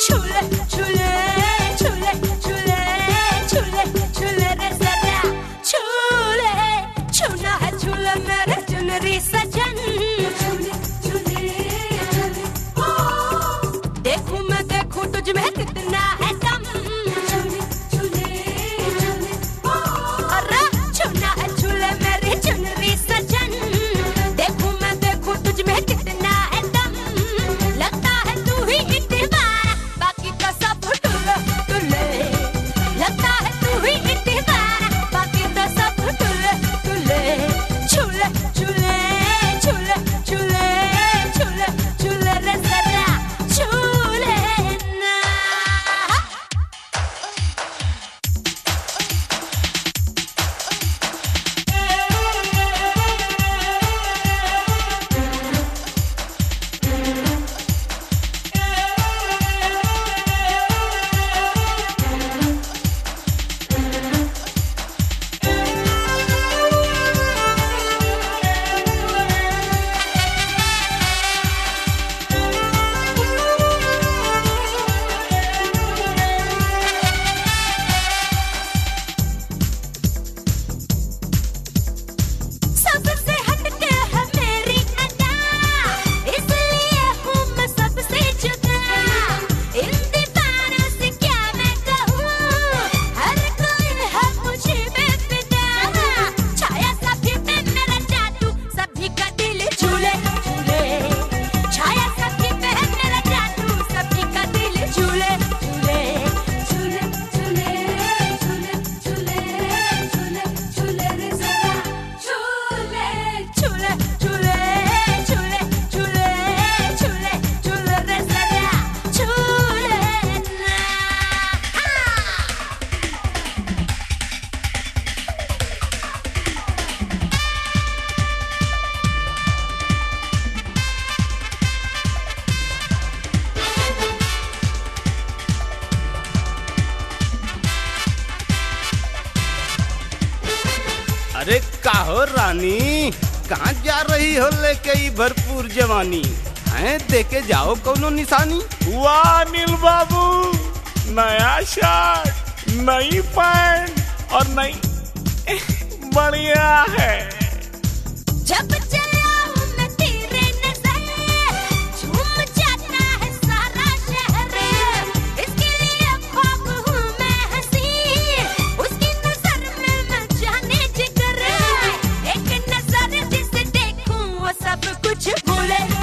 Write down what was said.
छूले छूले छूले छूले छूले छूले रे जरा छूले छूना है छूले मेरे चुनरी सजन छूले छूले छूले देखूं मैं देखूं तुझ में कितना है दम छूले छूले छूले अरे छूना है छूले मेरी चुनरी सजन देखूं मैं देखूं तुझ में कितना है दम लगता है तू ही दीवाना बाकी तो सब टुल्ले टुल्ले लगता है तू ही दीवाना बाकी तो सब टुल्ले टुल्ले छूले छूले छूले छूले छूले छूले रे जरा छूले ना सबसे हटके है मेरी अदा इसलिए हूँ मैं सबसे जुदा इन दीवारों से क्या मैं कहूँ हर कोई है मुझे बेफिदा छाया सभी पे मेरा जादू सभी का दिल झूले झूले छाया सभी पे मेरा जादू सभी का दिल झूले झूले झूले झूले झूले झूले झूले झूले रे जरा झूले झूले झूले झूले झूले झूले झूले रे जरा झूले ना अरे काहो रानी कहाँ जा रही हो लेके ई भरपूर जवानी हैं देके जाओ कौनो निशानी। वाह अनिल बाबू, नया शर्ट, नई पैंट और नई बढ़िया है। जब चलाऊं मैं तेरे नजर झूम जाता है सारा शहर इसके लिए ख्वाब हूँ मैं हंसी उसकी नजर में मैं जाने जिगर एक नजर जिसे देखूं वो सब कुछ भूले